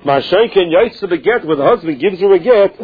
Mashenken yaitz beget, where the husband gives her a get,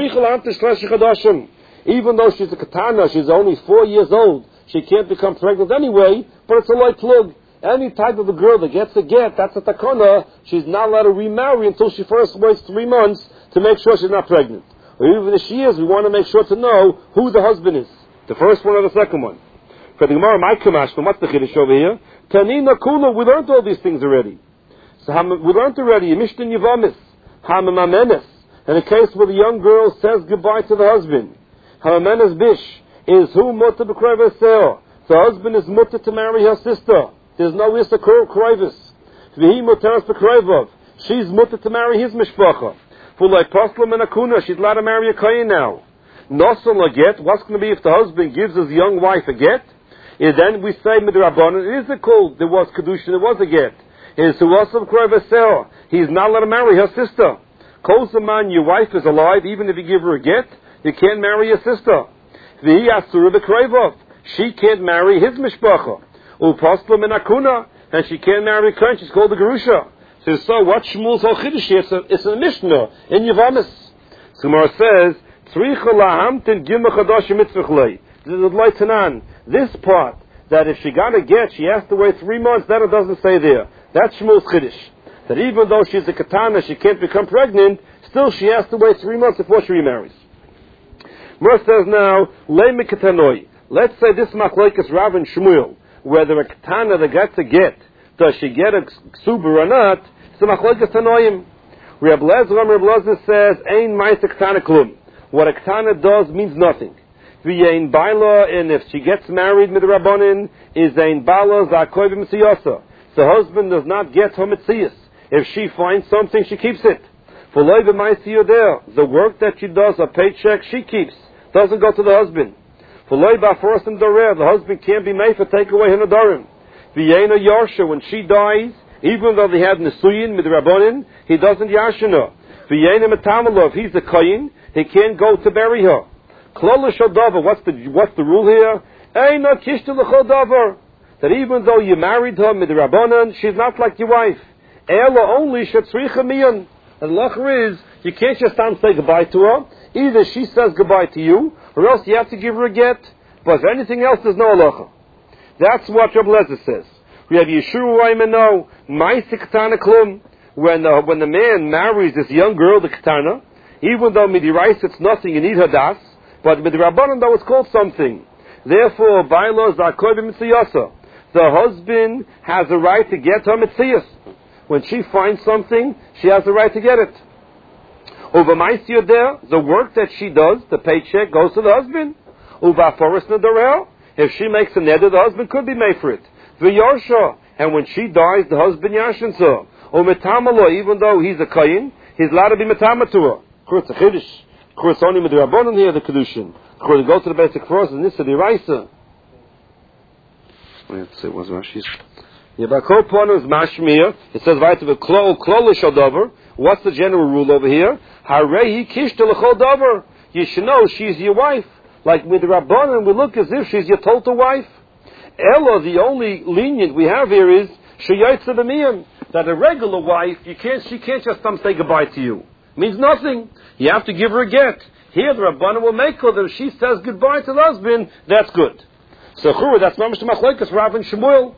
even though she's a katana, she's only 4 years old, she can't become pregnant anyway, but it's a light plug. Any type of a girl that gets a get, that's a takana, she's not allowed to remarry until she first waits 3 months to make sure she's not pregnant. Or even if she is, we want to make sure to know who the husband is. The first one or the second one. For the Gemara, my Kamash, what's the Kiddush over here? Tanina Kula, we learned all these things already. So we learned already, Mishtin Yavamis, Hamamamenes, in a case where the young girl says goodbye to the husband. Hamamenes Bish is who mutter b'kreva seo. The husband is mutter to marry her sister. There's no Issa Krivus. V'hi muteras b'krevov. She's mutter to marry his mishpacha. For like Paslam and Akuna, she's allowed to marry a Kayin now. Nosal a get, what's going to be if the husband gives his young wife a get? And then we say midrabanan, it is a call, there was Kedushin, there was a get. It is Suwasam Krevasel. He's not allowed to marry her sister. Kosaman, your wife is alive, even if you give her a get, you can't marry your sister. V'hi asura b'krevov. She can't marry his mishpacha. Upaslam and Akuna, and she can't marry a Kayin, she's called the Gerusha. So what Shmuel's whole Chiddush here? It's a Mishnah in Yavamis. So Gemara says, this part, that if she got a get, she has to wait 3 months, that it doesn't say there. That's Shmuel's Chiddush. That even though she's a katana, she can't become pregnant, still she has to wait 3 months before she remarries. Gemara says now, let's say this machlokes Rav and Shmuel, whether a katana that gets a get, does she get a ksuba or not? It's a machlokes tanoim. Reb Lezer says, "Ein ma'aseh katana klum." What a katana does means nothing. V'yein baila, and if she gets married with the rabbanin, is ein baila zakoy b'mitziyasa. The husband does not get her mitziyas. If she finds something, she keeps it. For loy b'ma'aseh there, the work that she does, a paycheck, she keeps, doesn't go to the husband. For loy ba'forsim dorer, the husband can't be made for take away her nadarim. V'yeina yarsha, when she dies, even though they have nesuyin with the rabbanin, he doesn't yashana. V'yeina metamalov, he's a kayin, he can't go to bury her. Klala shadavar, what's the rule here? Eina kishta l'chol davar, that even though you married her with the rabbanin, she's not like your wife. Ela only shetzricha miyan. And the lacher is, you can't just say goodbye to her. Either she says goodbye to you, or else you have to give her a get. But if anything else, there's no halacha. That's what Reb Lezer says. We have Yeshua Raimano, Ma'aseh Katana Klum. When the man marries this young girl, the Katana, even though Midirais it's nothing, you need her das, but with the Rabbanan though it's called something. Therefore, Baila Zakoy b'mitziyasa. The husband has a right to get her mitziyas. When she finds something, she has the right to get it. Over Ma'aseh there, the work that she does, the paycheck goes to the husband. Uva Forest Nadarel. If she makes a neder, the husband could be made for it. V'yarsha, and when she dies, the husband yashins her. Or metamalo, even though he's a kayin, he's allowed to be metama to her. Of course, the chiddush. Of course, only with the rabbanon here, the kedushin. Of course, they go to the basic force, and this is the raisa. I have to say, what's Rashi's? Yeah, but Kopon is mashmir. It says, right to the klo l'shodover. What's the general rule over here? Harehi kishta l'chol dover. You should know she's your wife. Like with the rabbanon, we look as if she's your total wife. Ella, the only lenient we have here is sheyaytza b'miyam, that a regular wife, she can't just say goodbye to you. It means nothing. You have to give her a get. Here, the rabbanon will make her that if she says goodbye to the husband, that's good. So, that's mamash machlokes Rav and Shmuel.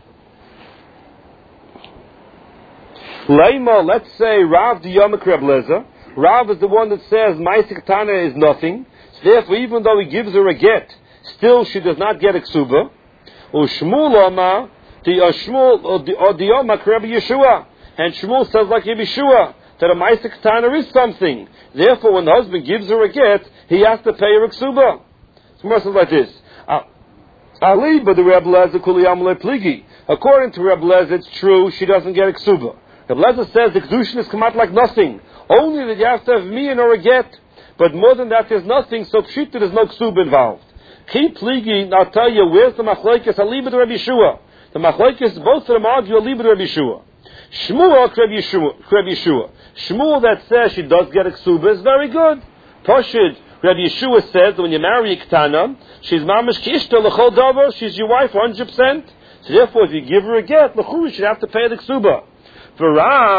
Leima, let's say Rav Diyamak Reb Lezer. Rav is the one that says Ma'aseh Katana is nothing. So therefore, even though he gives her a get, still she does not get a ksuba. Ushmul Oma, the Diyamak Reb Yeshua, and Shmuel says like Yeshua that a Ma'aseh Katana is something. Therefore, when the husband gives her a get, he has to pay her a ksuba. It's more like this. Ali, but the Reb Lezer Kuliyam Le Pligi. According to Reb Lezer, it's true she doesn't get a ksuba. Reb Lezer says the kedushin is come out like nothing. Only that you have to have miyan or a get. But more than that, there's nothing. So pshita, there's no ksuba involved. Ki pligi, I'll tell you, where's the machlokes? Ali b'd Rabbi Yeshua. The machlokes, both of them argue Ali b'd Rabbi Yeshua. Shmuel Rabbi Yeshua. Shmuel that says she does get a ksuba is very good. Toshid, Rabbi Yeshua says that when you marry a ketana, she's mamish kishta l'chol davar, she's your wife 100%. So therefore, if you give her a get, l'churi should have to pay the ksuba. For Rav,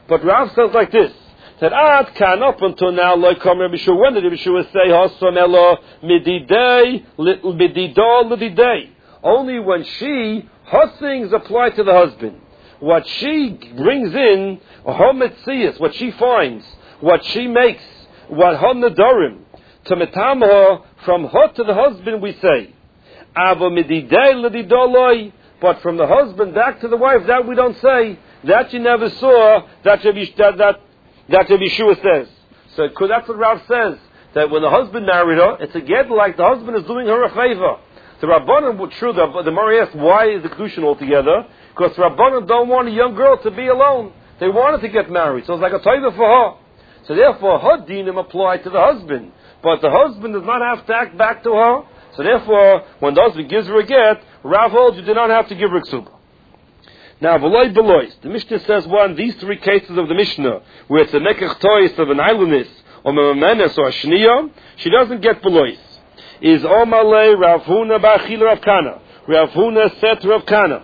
But Rav says like this, that Ad can up until now, like come Rabbi Shua, when did Rabbi Shua say, Hasam Elo mididei, mididol lididei? Only when her things apply to the husband. What she brings in, her metzias, what she finds, what she makes, what her nadarim, to metamah, from her to the husband we say. Ava mididei lididoloi, but from the husband back to the wife, that we don't say. That you never saw, that Rabbi Shua says. So that's what Rav says, that when the husband married her, it's again like the husband is doing her a favor. The Rabbanan would true, the Mari asked, why is the Kedushin altogether? Because the Rabbanan don't want a young girl to be alone. They wanted to get married, so it's like a taiva for her. So therefore, her dinim apply to the husband. But the husband does not have to act back to her. So therefore, when the husband gives her a get, Rav holds you do not have to give her ksuba. Now, Veloy Belois, the Mishnah says one, these three cases of the Mishnah, where it's a Mekach Tois of an islandess, or Memenes, or a Shniya, she doesn't get Belois. Is Omale Rav Huna Ba'achil Rav Kana. Rav Huna said to Rav Kana,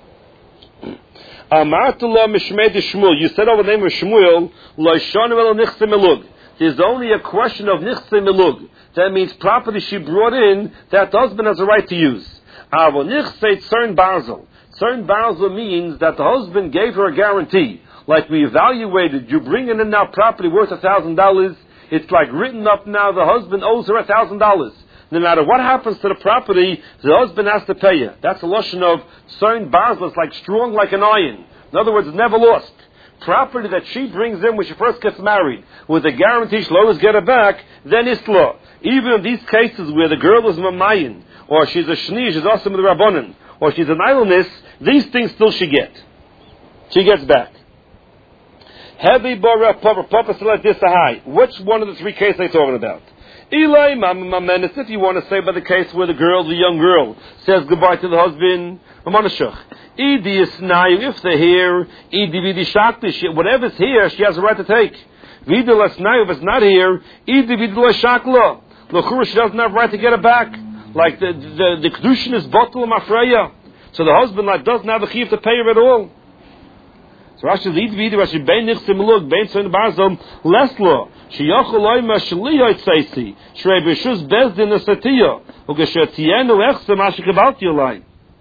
Amartullah Mishmei de Shmuel, you said over the name of Shmuel, Loishonu El Nichse Melug. There's only a question of Nichse Melug. That means property she brought in, that the husband has a right to use. Avo Nichse Tzern Barzel. Tzern Barzel means that the husband gave her a guarantee. Like we evaluated, you bring in now property worth $1,000, it's like written up now, the husband owes her $1,000. No matter what happens to the property, the husband has to pay her. That's a lotion of Tzern Barzel. It's like strong like an iron. In other words, never lost. Property that she brings in when she first gets married, with a guarantee she'll always get it back, then it's law. Even in these cases where the girl is mamayin, or she's a shni, she's also with the rabbanon, or she's an idleness, these things still she gets back. Heavy Bora Papa select this a high. Which one of the three cases are they talking about? Eli Mama Menes, if you want to say by the case where the young girl, says goodbye to the husband, if they're here, whatever's here, she has a right to take. If it's not here, she doesn't have a right to get it back. Like the Kedushin is bottle mafreya. So the husband doesn't have a chiv to pay her at all. So Rashi Rashi bein nichse melug bein tzon barzom leslo sheyachol loyma shliyot seisi shrei b'shus bezdin asatiya ugesher tienu echse ma shekebalti olay.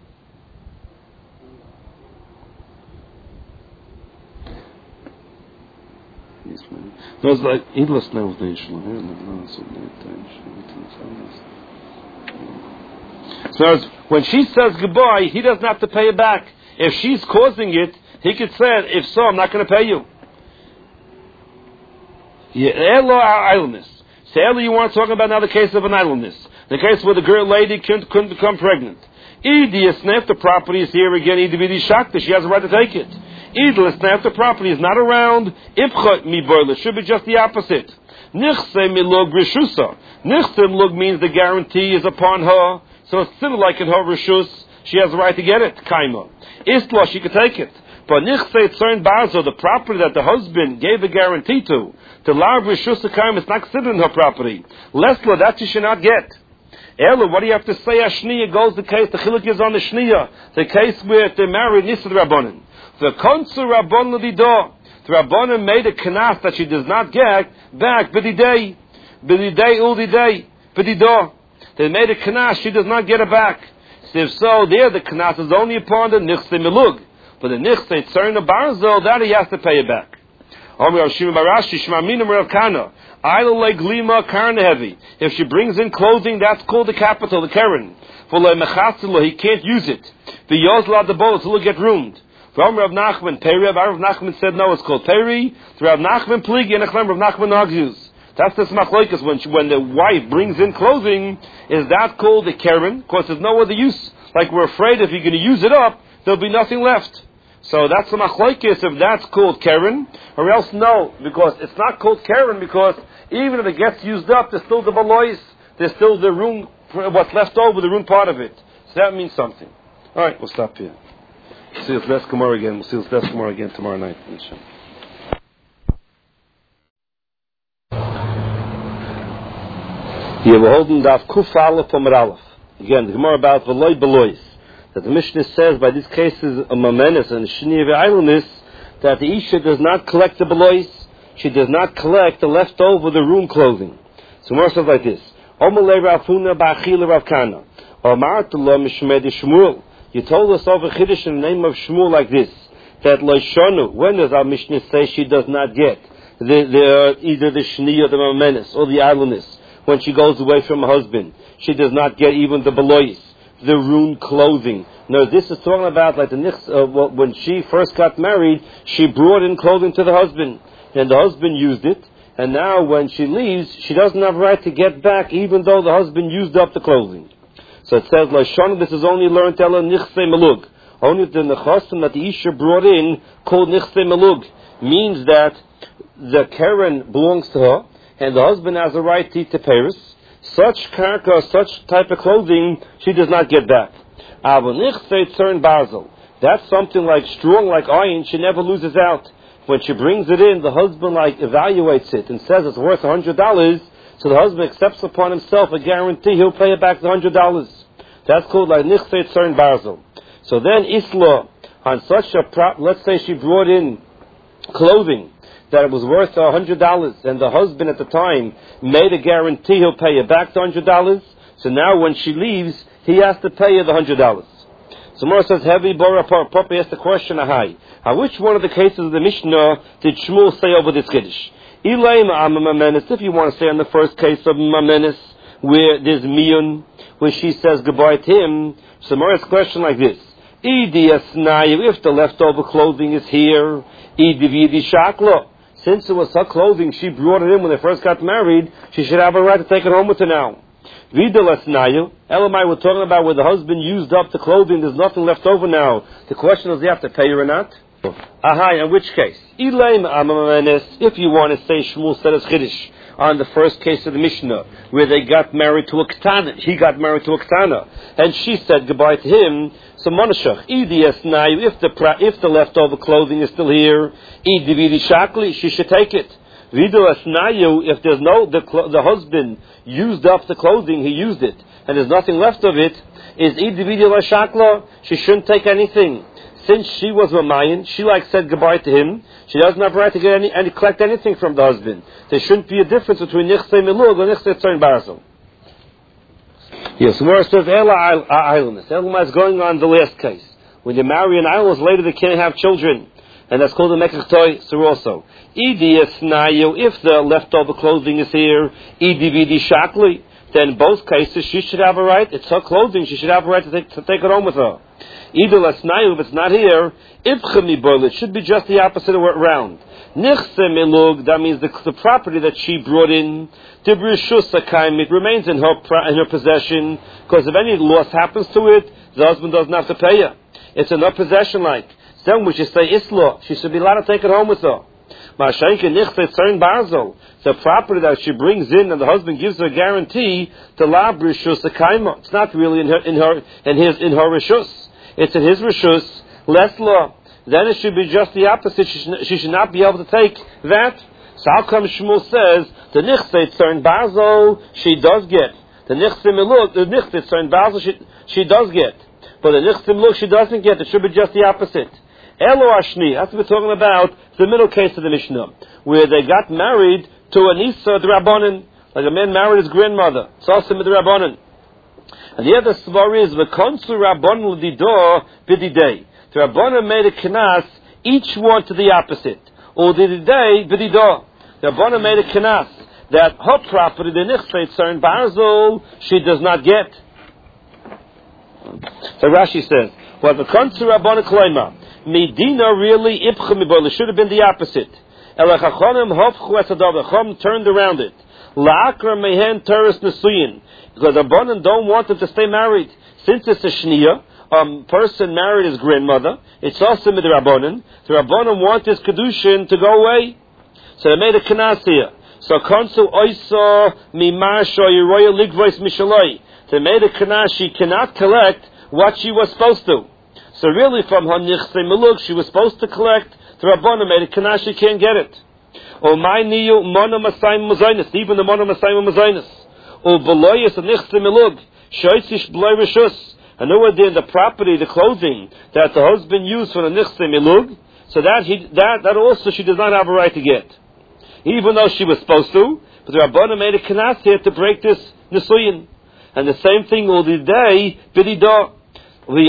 That's like English knows the So when she says goodbye, he doesn't have to pay it back. If she's causing it, he could say, if so, I'm not going to pay you. Elo idleness. Say, Elo, you want to talk about another case of an idleness. The case where the girl lady couldn't become pregnant. If the property is here again, she has a right to take it. If the property is not around, it should be just the opposite. Nichse milog rishusa. Nichse milog means the guarantee is upon her, so it's still like in her rishus, she has the right to get it. Kaima. Istla, she could take it. But nichse tzern bazo, the property that the husband gave a guarantee to lav rishusa kaima, it's not considered in her property. Lesla, that she should not get. Ella, what do you have to say? Ashniya goes the case, the chiluk is on the shniya, the case where they're married, nisad rabbanon. The konsu rabbanon lido. The rabbanon made a kanas that she does not get back, b'didei uldidei, b'dido. They made a kanas, she does not get it back. So if so, there the kanas is only upon the nichse milug. But the nichse tzern barzo, that he has to pay it back. If she brings in clothing, that's called the capital, the keren. He can't use it. The yozla the bowl, so it'll get ruined. Rav Nachman, Rav Nachman said no, it's called peri. Rav Nachman pligi and Rav Nachman argues. That's the smachloikas when the wife brings in clothing, is that called the keren? Because there's no other use. Like we're afraid if you're going to use it up, there'll be nothing left. So that's the machlokes if that's called keren, or else no, because it's not called keren, because even if it gets used up, there's still the balois, there's still the room, what's left over, the room part of it. So that means something. All right, we'll stop here. We'll see this best Gemara again. We'll see this best Gemara again tomorrow night. Here we're holding Daf Kuf Aleph Amar Aleph. Again, the Gemara about Veloy Belois. That the Mishnah says by these cases, a Mamenes and Shni Ve'aylunis, that the Isha does not collect the belois, she does not collect the leftover, the room clothing. So more says like this. Omalei Rav Huna ba'achila Rav Kana. Omartullah mishmedi Shmuel. You told us over Chiddush in the name of Shmuel like this, that Loishonu, when does our Mishnah say she does not get either the Shni or the Mamenis or the idleness? When she goes away from her husband, she does not get even the belois, the room clothing. No, this is talking about like when she first got married, she brought in clothing to the husband, and the husband used it. And now when she leaves, she doesn't have a right to get back, even though the husband used up the clothing. So it says, Lashon, this is only learned Ela Nichse Melug. Only the Nechosim that the Isha brought in, called Nichse Melug, means that the Karen belongs to her, and the husband has a right to eat the Paris. Such karka, such type of clothing, she does not get back. Aber Nichse Tzern Basel. That's something like strong, like iron, she never loses out. When she brings it in, the husband evaluates it and says it's worth $100. So the husband accepts upon himself a guarantee he'll pay it back the $100. That's called like nichse tzern barzel. So then Isla on such a let's say she brought in clothing that it was worth $100, and the husband at the time made a guarantee he'll pay it back the $100. So now when she leaves, he has to pay her the $100. So Mora says, heavy Bora Papa asked the question, which one of the cases of the Mishnah did Shmuel say over this Kiddush? If you want to say on the first case of Mamenis, where there's Miyun, where she says goodbye to him, so Mora's question like this. If the leftover clothing is here, since it was her clothing, she brought it in when they first got married, she should have a right to take it home with her now. Elamai, we're talking about where the husband used up the clothing, there's nothing left over now. The question is, do you have to pay her or not? In which case? If you want to say Shmuel said as Chiddush on the first case of the Mishnah, where they got married to a Ketana, he got married to a Ketana, and she said goodbye to him, so Monashach, if the leftover clothing is still here, she should take it. If there's the husband used up the clothing, he used it, and there's nothing left of it, she shouldn't take anything. Since she was Mamayan, she said goodbye to him, she doesn't have a right to get any collect anything from the husband. There shouldn't be a difference between Nichse Melug and Nichse Tzern Barzel. Yes, Gemara says Ela Islandness. Ela is going on the last case. When you marry an island, later they can't have children. And that's called a Mekach Toy, so also. If the leftover clothing is here, then in both cases she should have a right, it's her clothing, she should have a right to take it home with her. If it's not here, it should be just the opposite around. That means the property that she brought in, it remains in her possession, because if any loss happens to it, the husband doesn't have to pay her. It's in her possession Then we should say Isla, she should be allowed to take it home with her. The property that she brings in and the husband gives her a guarantee to la brishus akaima. It's not really in her rishus. It's in his rishus, less law. Then it should be just the opposite. She should not be able to take that. So how come Shmuel says the nichse tzern bazel she does get, the nichse meluk, the nichse tzern bazel she does get, but the nichse meluk she doesn't get. It should be just the opposite. Elo Ashni, that's what we're talking about, the middle case of the Mishnah, where they got married to a Nisa Drabonin, like a man married his grandmother, Sasim Drabonin. And the other svar is, V'konsu Rabbonin l'didor b'didei. The Rabbonin made a kenas, each one to the opposite. Or dididei b'didor. The Rabbonin made a kenas, that her property, the Nichse Tzern Barzel, she does not get. So Rashi says, well, V'konsu Rabbonin Kloima. Medina really it should have been the opposite. Chacham turned around it. La'akra mehen teres nesuyin, because the Rabbanan don't want them to stay married. Since it's a shniya, person married his grandmother, it's also with the Rabbanan. The Rabbanan want his kedushin to go away, so they made a kenas here. So konsu oisa mimarsho yiroya ligvois mishaloi. They made a kenas, she cannot collect what she was supposed to. So really, from her nichse meluk, she was supposed to collect. The Rabbanan made a kenas, she can't get it. O my niyu mono masayim mazaynis, even the mono masayim mazaynis. O beloyis and nichse meluk, shoysish bloy rishus. And over there, the property, the clothing that the husband used for the nichse meluk, So that also she does not have a right to get. Even though she was supposed to, but the Rabbanan made a kanas here to break this nisuyin. And the same thing will be day, bididah. The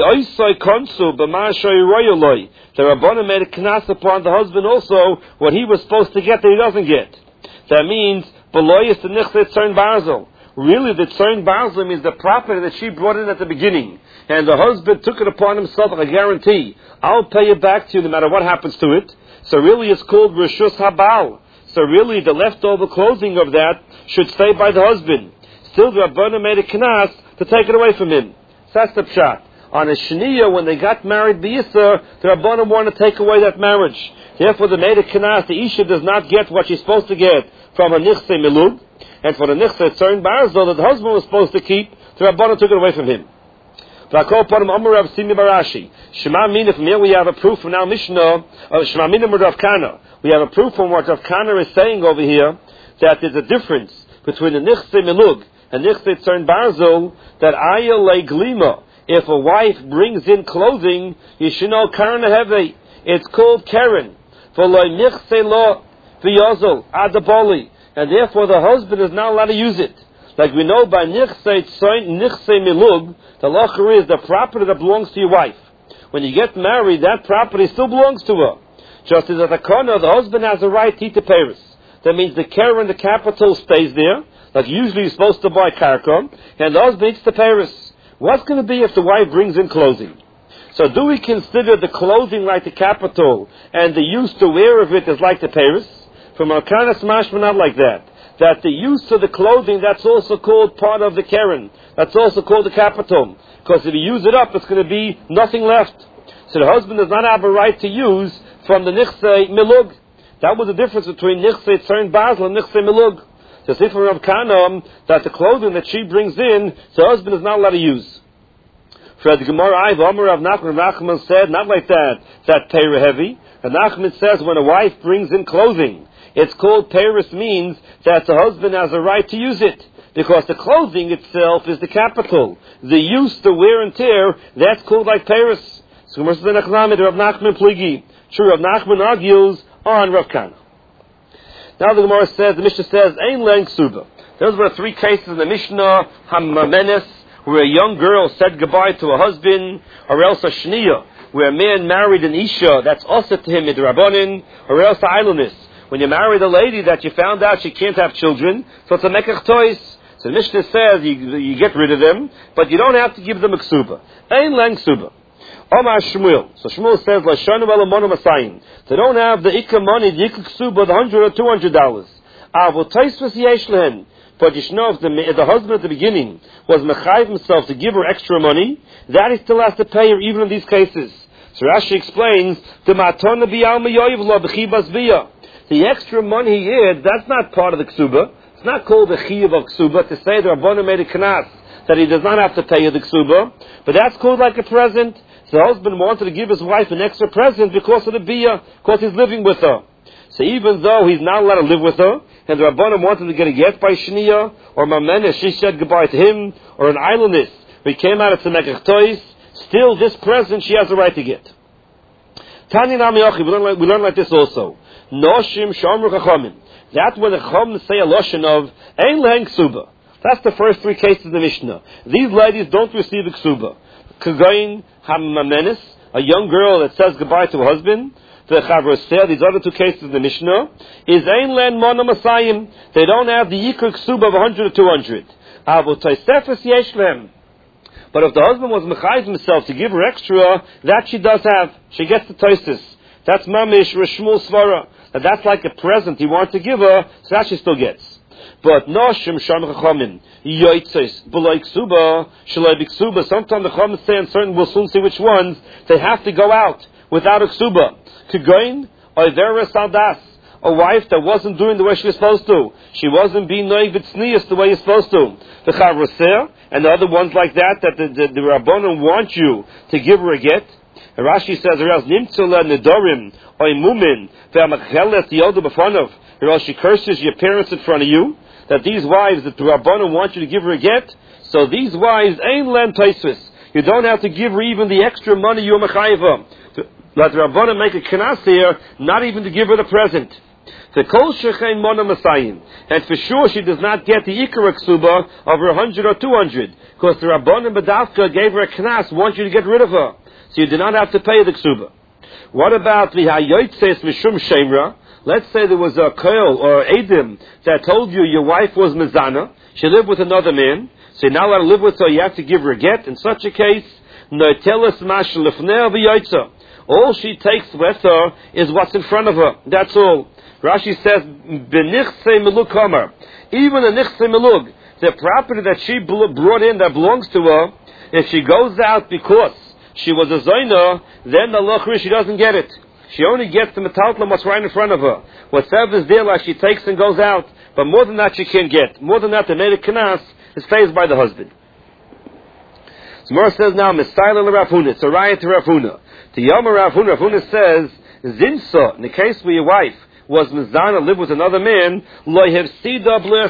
Rabbanan made a kanas upon the husband also, what he was supposed to get that he doesn't get. That means, beloyis the nichse tzern barzel. Really, the tzern barzel means the property that she brought in at the beginning. And the husband took it upon himself like a guarantee. I'll pay it back to you no matter what happens to it. So really it's called Rishus Habal. So really the leftover clothing of that should stay by the husband. Still the Rabbanan made a knas to take it away from him. So that's the pshat. On a Shaniya, when they got married B'Yisr, the Rabbanan wanted to take away that marriage. Therefore they made a knas. The Isha does not get what she's supposed to get from a Nichse Milug. And for the Nichse Tzern Barzel that the husband was supposed to keep, the Rabbanan took it away from him. Shema Mina, from here we have a proof from our Mishnah, Shema Mina Rav Kana. We have a proof from what Rav Kana is saying over here, that there's a difference between the Nichse Milug and Nichse Tzern Barzel, that Aya Le Glima, if a wife brings in clothing, Yishino Karna Heve, it's called Karen, for Le Nichse Lo V'Yozol Adaboli, and therefore the husband is not allowed to use it. Like we know by Nichse Milug, the lacher is the property that belongs to your wife. When you get married, that property still belongs to her. Just as at the corner, the husband has a right to eat the Paris. That means the care and the capital stays there, like usually you're supposed to buy karka, and the husband eats the Paris. What's going to be if the wife brings in clothing? So do we consider the clothing like the capital, and the use to wear of it is like the Paris? From Arkanas Mashma, not like that. That the use of the clothing, that's also called part of the Keren. That's also called the capital. Because if you use it up, it's going to be nothing left. So the husband does not have a right to use from the Nichse Milug. That was the difference between Nichse Tzern Basel and Nichse Milug. So see from Rav Kana that the clothing that she brings in, the husband is not allowed to use. For the Gemara, Rav Nachman said, not like that Torah heavy. Rav Nachman says when a wife brings in clothing, it's called Paris, means that the husband has a right to use it. Because the clothing itself is the capital. The use, the wear and tear, that's called like Paris. So Rav Nachman Pligi. True, Rav Nachman argues on Rav Kana. Now the Gemara says, the Mishnah says, Ein Len Ksuba. Those were 3 cases in the Mishnah, Hamamenes, where a young girl said goodbye to a husband, or else a Shniya, where a man married an Isha, that's also to him, Midrabanin, or else a Ailonis. When you married a lady that you found out she can't have children, so it's a mekach tois. So the Mishnah says you get rid of them, but you don't have to give them a ksuba. Ein len ksuba. Omar Shmuel. So Shmuel says, Lashanu v'alamonim asayim. They don't have the ikka money, the ikka ksuba, the $100 or $200. Avot toisvus yesh lehen. But you should know if the husband at the beginning was mechayiv himself to give her extra money, that he still has to pay her even in these cases. So Rashi explains, the matona b'yal meyoyiv lo b'chibas b'ya. The extra money he had, that's not part of the ksuba. It's not called the chiyuv of ksuba to say the Rabbanan made a knas that he does not have to pay you the ksuba, but that's called like a present. So the husband wanted to give his wife an extra present because of the biyah, because he's living with her. So even though he's not allowed to live with her, and the Rabbanan wanted to get a get by Shniya, or Mamena, she said goodbye to him, or an islandist, we came out of Tzemekach Tois, still this present she has a right to get. Tani Nami Yochi, we learn like this also. Noshim Shomru Chachamim. That's when the Chacham say a lotion of Ein Lehen Ksuba. That's the first 3 cases of the Mishnah. These ladies don't receive a Ksuba. Kagain Hamamenis, a young girl that says goodbye to her husband. The Chavroseh, these other 2 cases of the Mishnah, is Ein Lehen Mona Masayim. They don't have the Yikr Ksuba of 100 or 200. Avot Toisefes Yesh Lehem. But if the husband was mechayiv himself to give her extra, that she does have. She gets the toises. That's mamish reshmul svara. That's like a present he wants to give her, so that she still gets. But noshim sham chachamim yoytzes b'loy ksuba shaloi b'ksuba. Sometimes the chachamim say, and certain we'll soon see which ones, they have to go out without a ksuba. Kigoin oivera saldas. A wife that wasn't doing the way she was supposed to. She wasn't being noig v'tznius the way you're supposed to. The Chavroseh and the other ones like that the Rabbanan want you to give her a get. And Rashi says, or else nimtzula nedorim oimumin ve'amachelet yodu b'fonov. Or else she curses your parents in front of you. That these wives that the Rabbanan want you to give her a get. So these wives ain't len taisvis. You don't have to give her even the extra money you're mechayiv. Let the Rabbanan make a knas here, not even to give her the present. The kol shechein mona masayim, and for sure she does not get the ikar ksuba of her 100 or 200, because the Rabbanan Badavka gave her a knas, want you to get rid of her, so you do not have to pay the ksuba. What about the hayotzes mishum shemra? Let's say there was a koil or edim that told you your wife was mezana, she lived with another man, so you're not allowed to live with her, you have to give her a get. In such a case, noiteles mash lefnei v'yotza. All she takes with her is what's in front of her. That's all. Rashi says, "Benichse melug kamer." Even a nichse melug, the property that she brought in that belongs to her, if she goes out because she was a zoyna, then the lochri she doesn't get it. She only gets the metaltlam what's right in front of her. Whatever is there, like she takes and goes out. But more than that, she can't get. More than that, the native kanas is faced by the husband. So Mor says now, Messiah Rav Huna. It's a riot to Rav Huna. To Yom Rav Huna, Rav Huna says, Zinsa, in the case where your wife was mizana, lived with another man, lo hefsida b'lo